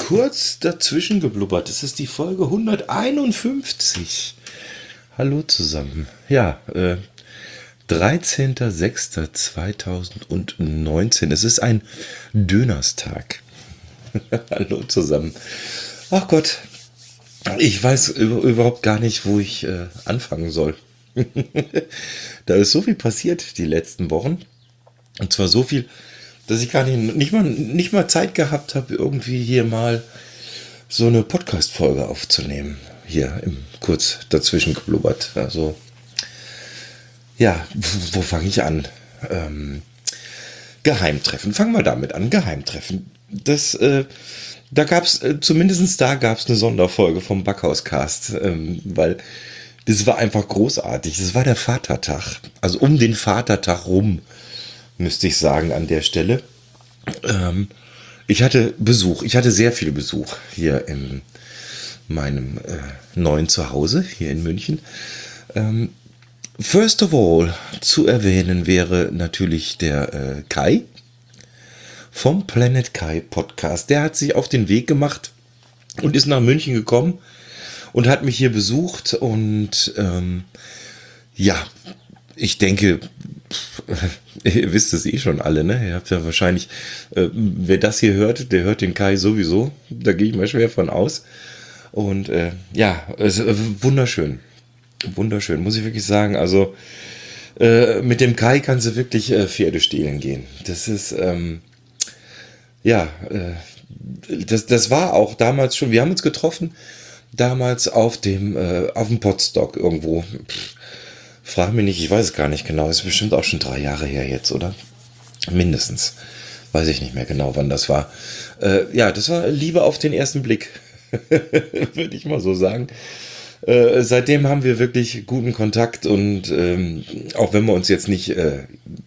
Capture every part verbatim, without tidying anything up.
kurz dazwischen geblubbert. Das ist die Folge hunderteinundfünfzig. Hallo zusammen. Ja, äh, dreizehnter sechster zweitausendneunzehn. Es ist ein Dönerstag. Hallo zusammen. Ach Gott, ich weiß überhaupt gar nicht, wo ich äh, anfangen soll. Da ist so viel passiert die letzten Wochen. Und zwar so viel, dass ich gar nicht, nicht, mal, nicht mal Zeit gehabt habe, irgendwie hier mal so eine Podcast-Folge aufzunehmen. Hier im kurz dazwischen geblubbert. Also, ja, wo, wo fange ich an? Ähm, Geheimtreffen. Fangen wir damit an. Geheimtreffen. Das, äh, da gab's, äh, zumindest da gab es eine Sonderfolge vom Backhauscast, ähm, weil das war einfach großartig. Das war der Vatertag. Also um den Vatertag rum, müsste ich sagen, an der Stelle. Ähm, ich hatte Besuch. Ich hatte sehr viel Besuch hier in meinem äh, neuen Zuhause, hier in München. Ähm, first of all, zu erwähnen wäre natürlich der äh, Kai vom Planet Kai Podcast. Der hat sich auf den Weg gemacht und ist nach München gekommen und hat mich hier besucht. Und ähm, ja, ich denke, ihr wisst es eh schon alle, ne? Ihr habt ja wahrscheinlich, äh, wer das hier hört, der hört den Kai sowieso. Da gehe ich mal schwer von aus. Und äh, ja, es ist äh, wunderschön. Wunderschön, muss ich wirklich sagen. Also äh, mit dem Kai kannst du wirklich äh, Pferde stehlen gehen. Das ist, ähm, ja, äh, das, das war auch damals schon, wir haben uns getroffen, damals auf dem, äh, auf dem Podstock irgendwo. Pff, frag mich nicht, ich weiß es gar nicht genau. Ist bestimmt auch schon drei Jahre her jetzt, oder? Mindestens. Weiß ich nicht mehr genau, wann das war. Äh, ja, das war Liebe auf den ersten Blick. Würde ich mal so sagen. Äh, seitdem haben wir wirklich guten Kontakt und ähm, auch wenn wir uns jetzt nicht äh,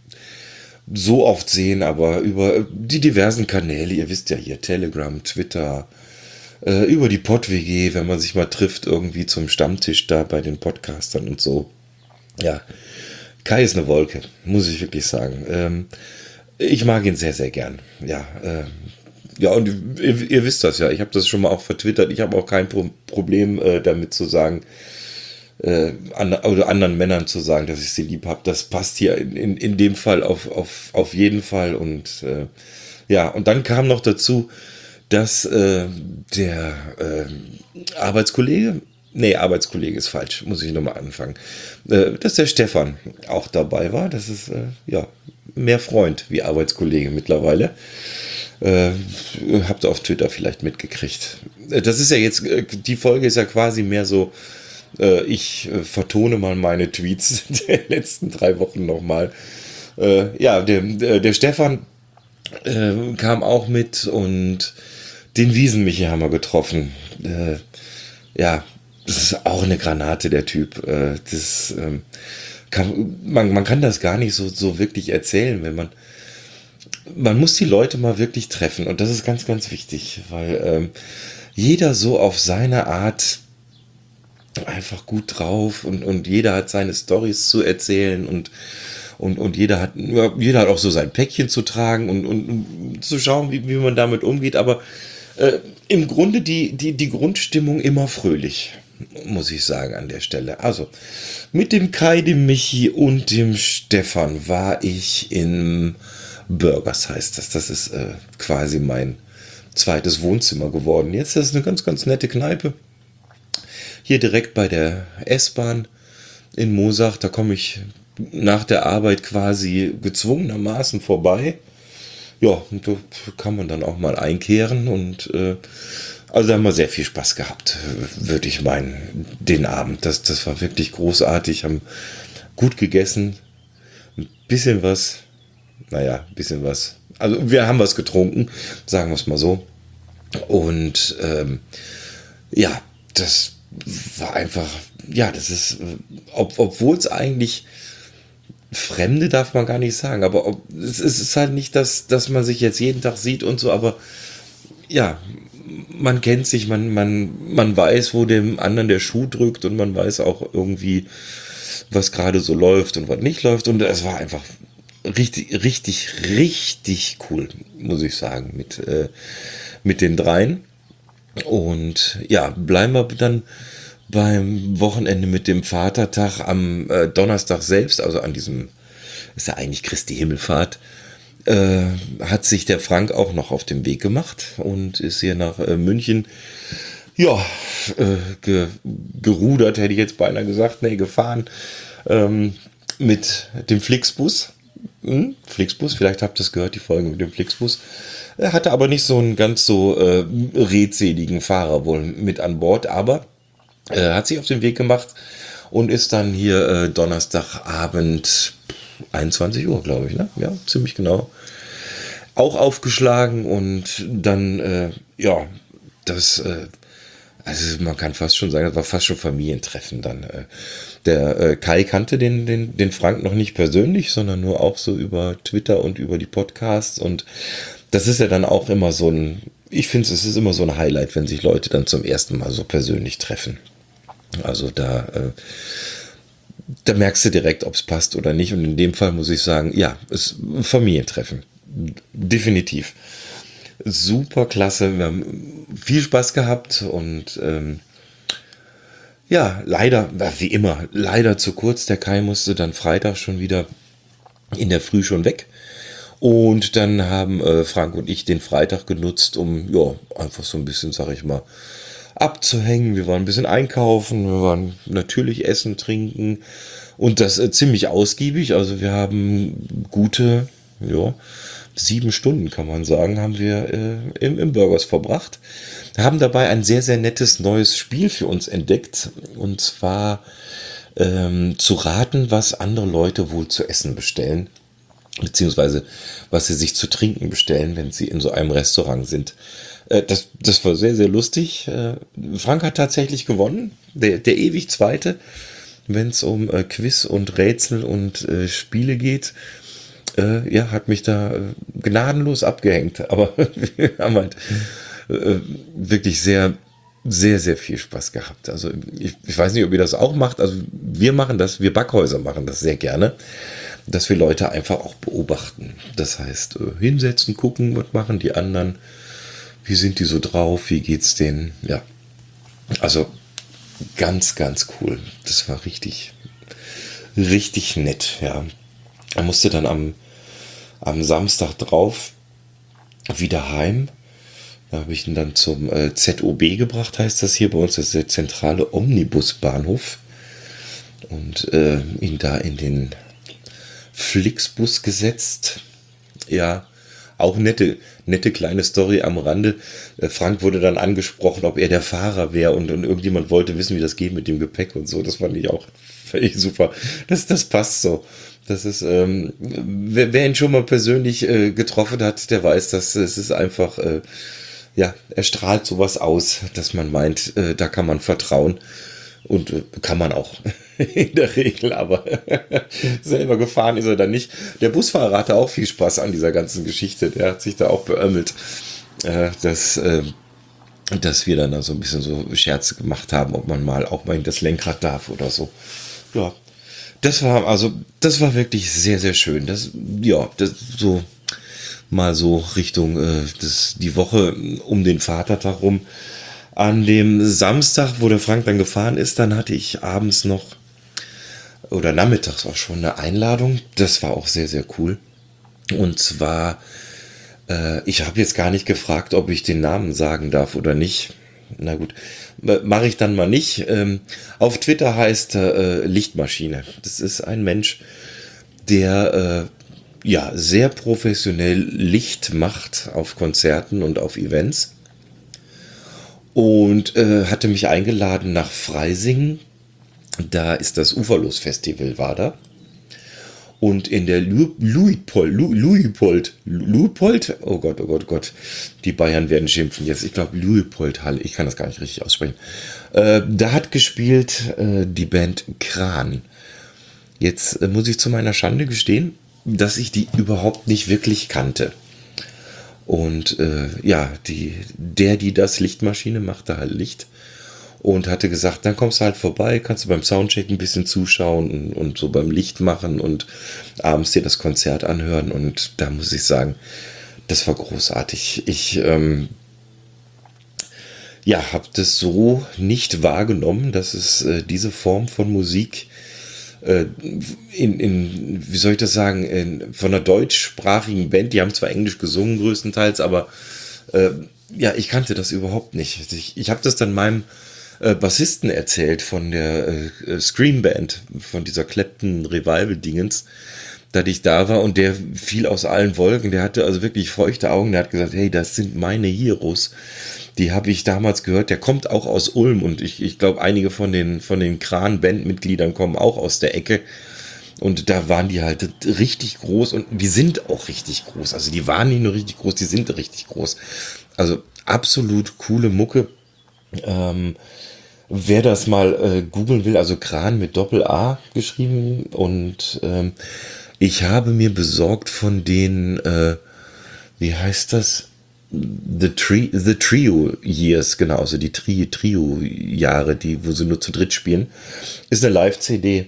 so oft sehen, aber über die diversen Kanäle, ihr wisst ja hier, Telegram, Twitter, äh, über die Pod-W G, wenn man sich mal trifft, irgendwie zum Stammtisch da bei den Podcastern und so. Ja, Kai ist eine Wolke, muss ich wirklich sagen. Ähm, ich mag ihn sehr, sehr gern. Ja, äh, ja, und ihr, ihr wisst das ja, ich habe das schon mal auch vertwittert. Ich habe auch kein Pro- Problem äh, damit zu sagen, äh, an, oder anderen Männern zu sagen, dass ich sie lieb habe. Das passt hier in, in, in dem Fall auf, auf, auf jeden Fall. Und äh, ja, und dann kam noch dazu, dass äh, der äh, Arbeitskollege, nee, Arbeitskollege ist falsch, muss ich nochmal anfangen, äh, dass der Stefan auch dabei war. Das ist äh, ja mehr Freund wie Arbeitskollege mittlerweile. Äh, habt ihr auf Twitter vielleicht mitgekriegt. Äh, das ist ja jetzt, äh, die Folge ist ja quasi mehr so, äh, ich äh, vertone mal meine Tweets der letzten drei Wochen nochmal. Äh, ja, der, der, der Stefan äh, kam auch mit und den Wiesenmichi haben wir getroffen. Äh, ja, das ist auch eine Granate, der Typ. Äh, das, ähm, kann, man, man kann das gar nicht so, so wirklich erzählen, wenn man Man muss die Leute mal wirklich treffen und das ist ganz, ganz wichtig, weil ähm, jeder so auf seine Art einfach gut drauf und, und jeder hat seine Storys zu erzählen und, und, und jeder hat ja, jeder hat auch so sein Päckchen zu tragen und, und, und zu schauen, wie, wie man damit umgeht, aber äh, im Grunde die, die, die Grundstimmung immer fröhlich, muss ich sagen an der Stelle. Also mit dem Kai, dem Michi und dem Stefan war ich in Burgers heißt das. Das ist äh, quasi mein zweites Wohnzimmer geworden. Jetzt ist es eine ganz, ganz nette Kneipe. Hier direkt bei der S-Bahn in Moosach. Da komme ich nach der Arbeit quasi gezwungenermaßen vorbei. Ja, und da kann man dann auch mal einkehren. Und äh, also da haben wir sehr viel Spaß gehabt, würde ich meinen, den Abend. Das, das war wirklich großartig. Haben gut gegessen. Ein bisschen was. Naja, ein bisschen was. Also wir haben was getrunken, sagen wir es mal so. Und ähm, ja, das war einfach, ja, das ist, ob, obwohl es eigentlich Fremde darf man gar nicht sagen, aber ob, es ist halt nicht, dass, dass man sich jetzt jeden Tag sieht und so, aber ja, man kennt sich, man, man, man weiß, wo dem anderen der Schuh drückt und man weiß auch irgendwie, was gerade so läuft und was nicht läuft und es war einfach richtig, richtig, richtig cool, muss ich sagen, mit, äh, mit den dreien. Und ja, bleiben wir dann beim Wochenende mit dem Vatertag am äh, Donnerstag selbst, also an diesem, ist ja eigentlich Christi Himmelfahrt, äh, hat sich der Frank auch noch auf den Weg gemacht und ist hier nach äh, München, ja, äh, ge, gerudert, hätte ich jetzt beinahe gesagt, nee, gefahren, ähm, mit dem Flixbus. Hm, Flixbus, vielleicht habt ihr es gehört, die Folge mit dem Flixbus. Er hatte aber nicht so einen ganz so äh, redseligen Fahrer wohl mit an Bord, aber er hat sich auf den Weg gemacht und ist dann hier äh, Donnerstagabend einundzwanzig Uhr, glaube ich, ne? Ja, ziemlich genau. Auch aufgeschlagen und dann, äh, ja, das, äh, also man kann fast schon sagen, das war fast schon Familientreffen dann. Äh. Der äh, Kai kannte den, den, den Frank noch nicht persönlich, sondern nur auch so über Twitter und über die Podcasts. Und das ist ja dann auch immer so ein, ich finde es ist immer so ein Highlight, wenn sich Leute dann zum ersten Mal so persönlich treffen. Also da, äh, da merkst du direkt, ob es passt oder nicht. Und in dem Fall muss ich sagen, ja, es ist ein Familientreffen. Definitiv. Super klasse. Wir haben viel Spaß gehabt und ähm, ja, leider, wie immer, leider zu kurz. Der Kai musste dann Freitag schon wieder in der Früh schon weg. Und dann haben äh, Frank und ich den Freitag genutzt, um ja einfach so ein bisschen, sag ich mal, abzuhängen. Wir waren ein bisschen einkaufen, wir waren natürlich essen, trinken und das äh, ziemlich ausgiebig. Also wir haben gute, ja, sieben Stunden, kann man sagen, haben wir äh, im, im Burgers verbracht. Haben dabei ein sehr, sehr nettes neues Spiel für uns entdeckt. Und zwar ähm, zu raten, was andere Leute wohl zu essen bestellen. Beziehungsweise was sie sich zu trinken bestellen, wenn sie in so einem Restaurant sind. Äh, das, das war sehr, sehr lustig. Äh, Frank hat tatsächlich gewonnen. Der, der ewig Zweite, wenn es um äh, Quiz und Rätsel und äh, Spiele geht. Äh, ja, hat mich da äh, gnadenlos abgehängt. Aber wir haben halt äh, wirklich sehr, sehr, sehr viel Spaß gehabt. Also ich, ich weiß nicht, ob ihr das auch macht. Also wir machen das, wir Backhäuser machen das sehr gerne, dass wir Leute einfach auch beobachten. Das heißt, äh, hinsetzen, gucken, was machen die anderen, wie sind die so drauf, wie geht's denen. Ja, also ganz, ganz cool. Das war richtig, richtig nett, ja. Er musste dann am, am Samstag drauf wieder heim. Da habe ich ihn dann zum äh, Z O B gebracht, heißt das hier bei uns. Das ist der zentrale Omnibusbahnhof. Und äh, ihn da in den Flixbus gesetzt. Ja, auch nette, nette kleine Story am Rande. Äh, Frank wurde dann angesprochen, ob er der Fahrer wäre und, und irgendjemand wollte wissen, wie das geht mit dem Gepäck und so. Das fand ich auch völlig super. Das, das passt so. Das ist, ähm, wer, wer ihn schon mal persönlich äh, getroffen hat, der weiß, dass es ist einfach, äh, ja, er strahlt sowas aus, dass man meint, äh, da kann man vertrauen. Und äh, kann man auch in der Regel, aber selber gefahren ist er dann nicht. Der Busfahrer hatte auch viel Spaß an dieser ganzen Geschichte. Der hat sich da auch beömmelt, äh, dass, äh, dass wir dann da so ein bisschen so Scherze gemacht haben, ob man mal auch mal in das Lenkrad darf oder so. Ja, das war also, das war wirklich sehr, sehr schön. Das, ja, das so mal so Richtung äh, das, die Woche um den Vatertag rum. An dem Samstag, wo der Frank dann gefahren ist, dann hatte ich abends noch, oder nachmittags auch schon eine Einladung. Das war auch sehr, sehr cool. Und zwar, äh, ich habe jetzt gar nicht gefragt, ob ich den Namen sagen darf oder nicht. Na gut, mache ich dann mal nicht. Ähm, auf Twitter heißt er äh, Lichtmaschine. Das ist ein Mensch, der äh, ja sehr professionell Licht macht auf Konzerten und auf Events. Und äh, hatte mich eingeladen nach Freising. Da ist das Uferlos-Festival, war da. Und in der Lu Luitpold, Lu Luitpold, Luitpold, oh Gott, oh Gott, oh Gott, die Bayern werden schimpfen jetzt. Ich glaube Luitpold-Halle, ich kann das gar nicht richtig aussprechen. Äh, da hat gespielt äh, die Band Kran. Jetzt äh, muss ich zu meiner Schande gestehen, dass ich die überhaupt nicht wirklich kannte. Und äh, ja, die, der, die das Lichtmaschine machte halt Licht und hatte gesagt, dann kommst du halt vorbei, kannst du beim Soundcheck ein bisschen zuschauen und, und so beim Licht machen und abends dir das Konzert anhören. Und da muss ich sagen, das war großartig. Ich, ähm, ja, habe das so nicht wahrgenommen, dass es äh, diese Form von Musik äh, in, in, wie soll ich das sagen, in, von einer deutschsprachigen Band, die haben zwar Englisch gesungen größtenteils, aber äh, ja, ich kannte das überhaupt nicht. Ich, ich habe das dann meinem äh, Bassisten erzählt von der äh, Scream Band, von dieser Clapton Revival-Dingens, dass ich da war, und der fiel aus allen Wolken. Der hatte also wirklich feuchte Augen. Der hat gesagt, hey, das sind meine Heroes. Die habe ich damals gehört. Der kommt auch aus Ulm, und ich, ich glaube, einige von den, von den Kran-Bandmitgliedern kommen auch aus der Ecke. Und da waren die halt richtig groß, und die sind auch richtig groß. Also die waren nicht nur richtig groß, die sind richtig groß. Also absolut coole Mucke. Ähm, wer das mal äh, googeln will, also Kran mit Doppel-A geschrieben, und ähm, ich habe mir besorgt von den, äh, wie heißt das? The, Tri The Trio Years, genau, also die Tri Trio-Jahre, die, wo sie nur zu dritt spielen. Ist eine Live-C D.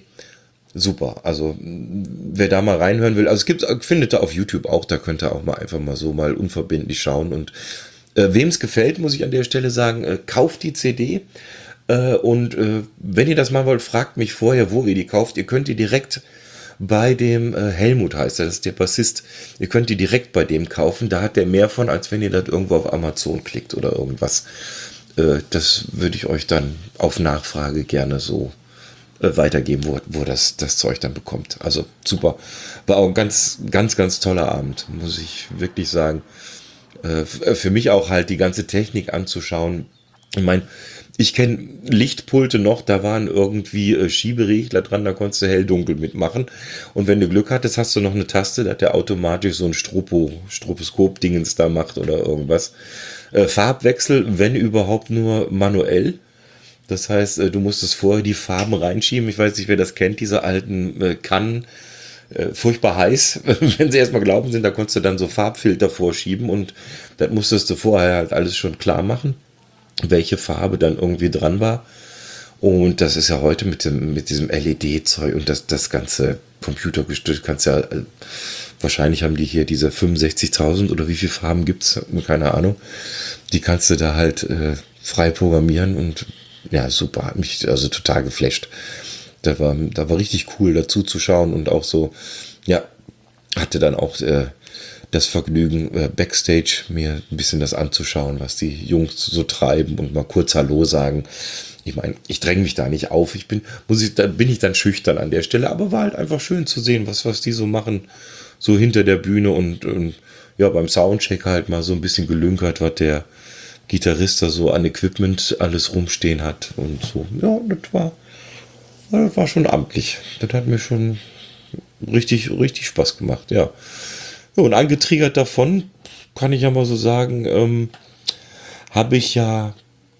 Super, also wer da mal reinhören will, also es gibt, findet da auf YouTube auch, da könnt ihr auch mal einfach mal so mal unverbindlich schauen, und äh, wem es gefällt, muss ich an der Stelle sagen, äh, kauft die C D, äh, und äh, wenn ihr das mal wollt, fragt mich vorher, wo ihr die kauft. Ihr könnt die direkt bei dem äh, Helmut, heißt er, das ist der Bassist, ihr könnt die direkt bei dem kaufen, da hat der mehr von, als wenn ihr das irgendwo auf Amazon klickt oder irgendwas. Äh, das würde ich euch dann auf Nachfrage gerne so weitergeben, wo, wo das, das Zeug dann bekommt. Also super. War auch ein ganz, ganz, ganz toller Abend, muss ich wirklich sagen. Äh, für mich auch halt die ganze Technik anzuschauen. Ich meine, ich kenne Lichtpulte noch, da waren irgendwie äh, Schieberegler dran, da konntest du hell-dunkel mitmachen. Und wenn du Glück hattest, hast du noch eine Taste, dass der automatisch so ein Stropo, Stroboskop-Dingens da macht oder irgendwas. Äh, Farbwechsel, wenn überhaupt nur manuell. Das heißt, du musstest vorher die Farben reinschieben. Ich weiß nicht, wer das kennt, diese alten äh, Kannen. Äh, furchtbar heiß. Wenn sie erstmal gelaufen sind, da konntest du dann so Farbfilter vorschieben, und das musstest du vorher halt alles schon klar machen, welche Farbe dann irgendwie dran war. Und das ist ja heute mit dem, mit diesem L E D-Zeug und das, das ganze Computergestützt, kannst ja, äh, wahrscheinlich haben die hier diese fünfundsechzigtausend oder wie viele Farben gibt's, keine Ahnung. Die kannst du da halt äh, frei programmieren, und ja, super, hat mich also total geflasht. Da war, da war richtig cool dazu zu schauen, und auch so, ja, hatte dann auch äh, das Vergnügen, äh, Backstage mir ein bisschen das anzuschauen, was die Jungs so treiben, und mal kurz Hallo sagen. Ich meine, ich dränge mich da nicht auf. Ich bin, muss ich, da bin ich dann schüchtern an der Stelle, aber war halt einfach schön zu sehen, was, was die so machen, so hinter der Bühne, und, und ja, beim Soundcheck halt mal so ein bisschen gelünkert, was der Gitarrist da so an Equipment alles rumstehen hat und so. Ja, das war, das war schon amtlich. Das hat mir schon richtig, richtig Spaß gemacht, ja. Ja, und angetriggert davon, kann ich ja mal so sagen, ähm, habe ich ja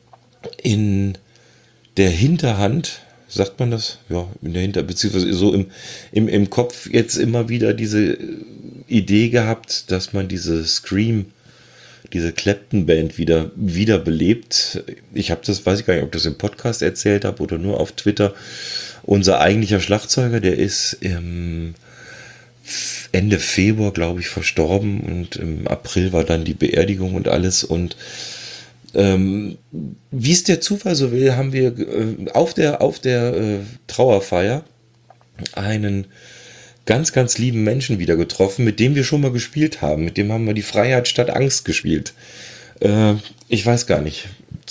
in der Hinterhand, sagt man das? Ja, in der Hinter, beziehungsweise so im, im, im Kopf jetzt immer wieder diese Idee gehabt, dass man diese Scream, diese Clapton-Band wieder, wieder belebt. Ich habe das, weiß ich gar nicht, ob ich das im Podcast erzählt habe oder nur auf Twitter. Unser eigentlicher Schlagzeuger, der ist im Ende Februar, glaube ich, verstorben, und im April war dann die Beerdigung und alles, und ähm, wie es der Zufall so will, haben wir äh, auf der, auf der äh, Trauerfeier einen ganz, ganz lieben Menschen wieder getroffen, mit dem wir schon mal gespielt haben. Mit dem haben wir die Freiheit statt Angst gespielt. Äh, ich weiß gar nicht,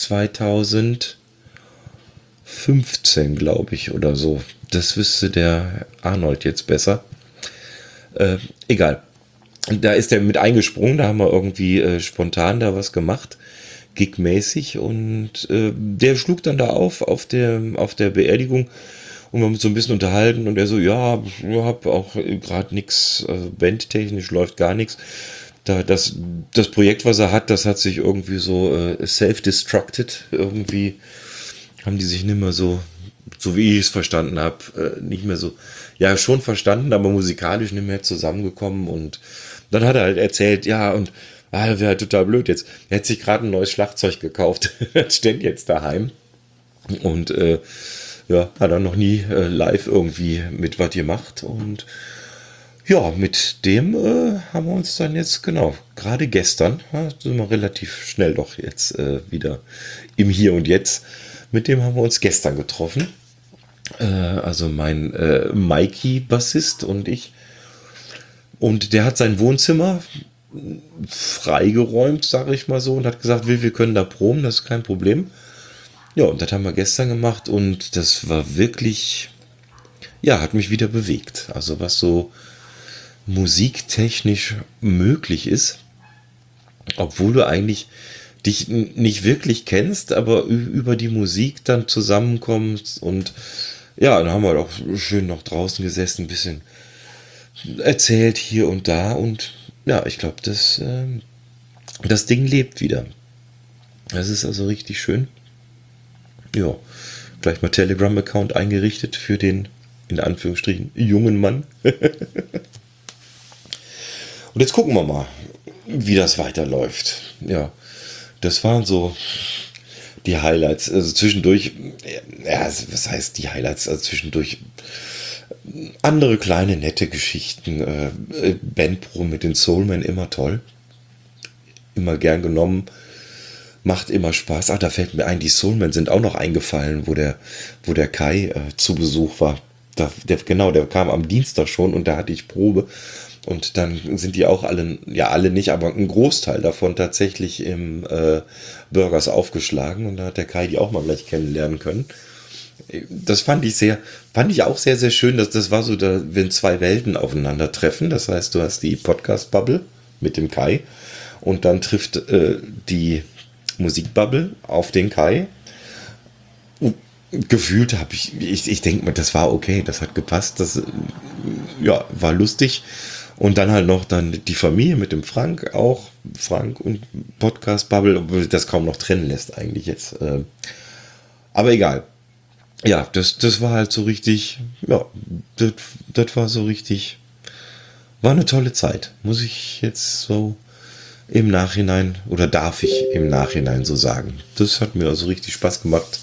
zweitausendfünfzehn, glaube ich, oder so. Das wüsste der Arnold jetzt besser. Äh, egal. Da ist er mit eingesprungen, da haben wir irgendwie äh, spontan da was gemacht, gigmäßig, und äh, der schlug dann da auf, auf der, auf der Beerdigung, und wir haben uns so ein bisschen unterhalten, und er so, ja, ich habe auch gerade nichts, also bandtechnisch läuft gar nichts. Da, das, das Projekt, was er hat, das hat sich irgendwie so äh, self-destructed, irgendwie haben die sich nicht mehr so, so wie ich es verstanden habe, äh, nicht mehr so, ja, schon verstanden, aber musikalisch nicht mehr zusammengekommen. Und dann hat er halt erzählt, ja, und ah, das wäre halt total blöd jetzt. Er hat sich gerade ein neues Schlagzeug gekauft, das steht jetzt daheim, und äh, ja, hat er noch nie äh, live irgendwie mit was gemacht, und Ja, mit dem äh, haben wir uns dann jetzt, genau, gerade gestern, ja, sind wir relativ schnell doch jetzt äh, wieder im Hier und Jetzt. Mit dem haben wir uns gestern getroffen. Äh, also mein äh, Mikey-Bassist und ich. Und der hat sein Wohnzimmer freigeräumt, sage ich mal so, und hat gesagt, wir, wir können da proben, das ist kein Problem. Ja, und das haben wir gestern gemacht und das war wirklich, ja, hat mich wieder bewegt. Also was so musiktechnisch möglich ist, obwohl du eigentlich dich n- nicht wirklich kennst, aber ü- über die Musik dann zusammenkommst und ja, dann haben wir auch schön noch draußen gesessen, ein bisschen erzählt hier und da und ja, ich glaube, das, ähm, das Ding lebt wieder. Das ist also richtig schön. Ja, gleich mal Telegram-Account eingerichtet für den, in Anführungsstrichen, jungen Mann. Und jetzt gucken wir mal, wie das weiterläuft. Ja, das waren so die Highlights. Also zwischendurch, ja, was heißt die Highlights? Also zwischendurch andere kleine nette Geschichten. Äh, Bandprobe mit den Soulmen immer toll. Immer gern genommen. Macht immer Spaß. Ach, da fällt mir ein, die Soulmen sind auch noch eingefallen, wo der, wo der Kai äh, zu Besuch war. Da, der, genau, der kam am Dienstag schon und da hatte ich Probe. Und dann sind die auch alle, ja alle nicht, aber ein Großteil davon tatsächlich im äh, Burgers aufgeschlagen. Und da hat der Kai die auch mal gleich kennenlernen können. Das fand ich sehr, fand ich auch sehr, sehr schön. Dass das war so, da, wenn zwei Welten aufeinandertreffen. Das heißt, du hast die Podcast-Bubble mit dem Kai und dann trifft äh, die Musikbubble auf den Kai. Und gefühlt habe ich, ich, ich denke mal, das war okay, das hat gepasst, das äh, ja, war lustig. Und dann halt noch dann die Familie mit dem Frank auch, Frank und Podcast-Bubble, obwohl das kaum noch trennen lässt eigentlich jetzt. Äh, aber egal. Ja, das, das war halt so richtig, ja, das, das war so richtig, war eine tolle Zeit, muss ich jetzt so im Nachhinein, oder darf ich im Nachhinein so sagen. Das hat mir also richtig Spaß gemacht.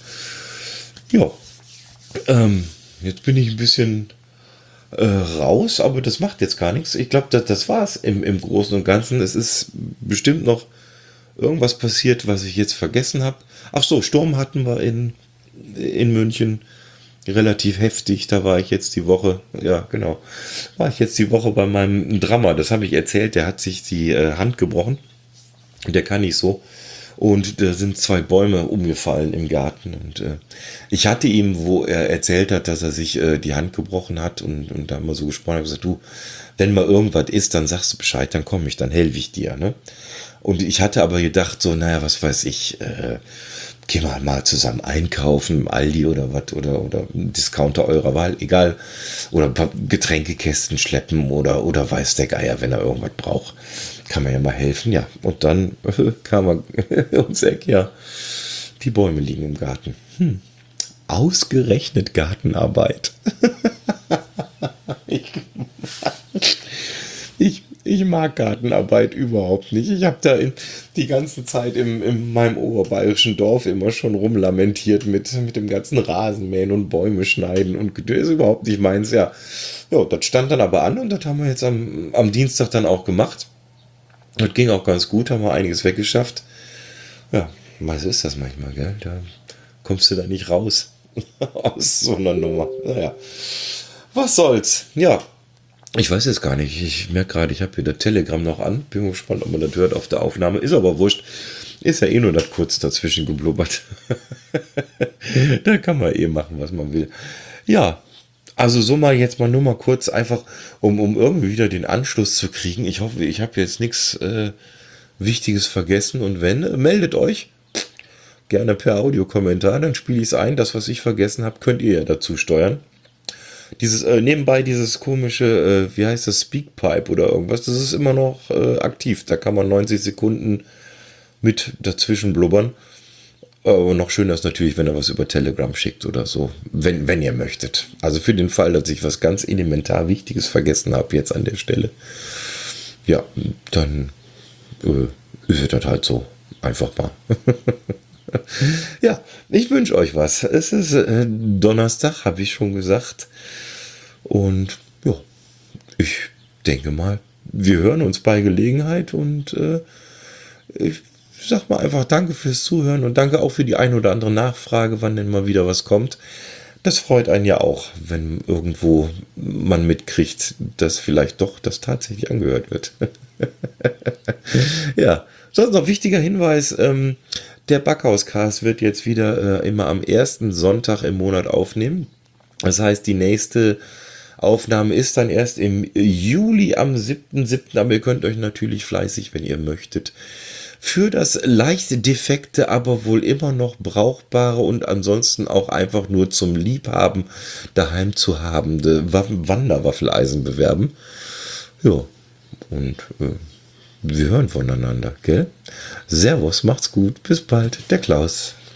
Ja, ähm, jetzt bin ich ein bisschen äh, raus, aber das macht jetzt gar nichts. Ich glaube, das, das war es im, im Großen und Ganzen. Es ist bestimmt noch irgendwas passiert, was ich jetzt vergessen habe. Ach so, Sturm hatten wir in, in München. Relativ heftig, da war ich jetzt die Woche, ja genau, war ich jetzt die Woche bei meinem Drummer, das habe ich erzählt, der hat sich die äh, Hand gebrochen, der kann nicht so und da sind zwei Bäume umgefallen im Garten und äh, ich hatte ihm, wo er erzählt hat, dass er sich äh, die Hand gebrochen hat und, und da haben wir so gesprochen, habe gesagt, du, wenn mal irgendwas ist, dann sagst du Bescheid, dann komme ich, dann helfe ich dir, ne? Und ich hatte aber gedacht, so, naja, was weiß ich, äh, gehen wir mal zusammen einkaufen, im Aldi oder was, oder, oder Discounter eurer Wahl, egal. Oder ein paar Getränkekästen schleppen oder, oder weiß der Geier, wenn er irgendwas braucht. Kann man ja mal helfen, ja. Und dann äh, kam er ums Eck, ja. Die Bäume liegen im Garten. Hm. Ausgerechnet Gartenarbeit. ich, ich, ich mag Gartenarbeit überhaupt nicht. Ich habe da in, die ganze Zeit im, in meinem oberbayerischen Dorf immer schon rumlamentiert mit, mit dem ganzen Rasenmähen und Bäume schneiden und das ist überhaupt nicht meins. Ja, ja, das stand dann aber an und das haben wir jetzt am, am Dienstag dann auch gemacht. Das ging auch ganz gut, haben wir einiges weggeschafft. Ja, mal so ist das manchmal, gell? Da kommst du da nicht raus aus so einer Nummer. Naja, was soll's? Ja, ich weiß jetzt gar nicht. Ich merke gerade, ich habe wieder Telegram noch an. Bin gespannt, ob man das hört auf der Aufnahme. Ist aber wurscht. Ist ja eh nur das kurz dazwischen geblubbert. Da kann man eh machen, was man will. Ja, also so mal jetzt mal nur mal kurz einfach, um, um irgendwie wieder den Anschluss zu kriegen. Ich hoffe, ich habe jetzt nichts äh, Wichtiges vergessen. Und wenn, äh, meldet euch gerne per Audiokommentar. Dann spiele ich es ein. Das, was ich vergessen habe, könnt ihr ja dazu steuern. Dieses äh, nebenbei dieses komische, äh, wie heißt das, Speakpipe oder irgendwas, das ist immer noch äh, aktiv. Da kann man neunzig Sekunden mit dazwischen blubbern. Aber noch schöner ist natürlich, wenn er was über Telegram schickt oder so, wenn, wenn ihr möchtet. Also für den Fall, dass ich was ganz elementar Wichtiges vergessen habe jetzt an der Stelle, ja, dann äh, ist das halt so. Einfach mal. Ja, ich wünsche euch was. Es ist äh, Donnerstag, habe ich schon gesagt. Und ja, ich denke mal, wir hören uns bei Gelegenheit und äh, ich sag mal einfach danke fürs Zuhören und danke auch für die ein oder andere Nachfrage, wann denn mal wieder was kommt. Das freut einen ja auch, wenn irgendwo man mitkriegt, dass vielleicht doch das tatsächlich angehört wird. Ja, sonst noch wichtiger Hinweis, ähm, der Backhauscast wird jetzt wieder äh, immer am ersten Sonntag im Monat aufnehmen. Das heißt, die nächste Aufnahme ist dann erst im Juli am siebten siebten Aber ihr könnt euch natürlich fleißig, wenn ihr möchtet, für das leicht defekte, aber wohl immer noch brauchbare und ansonsten auch einfach nur zum Liebhaben daheim zu habende Wanderwaffeleisen bewerben. Ja, und äh, wir hören voneinander, gell? Servus, macht's gut, bis bald, der Klaus.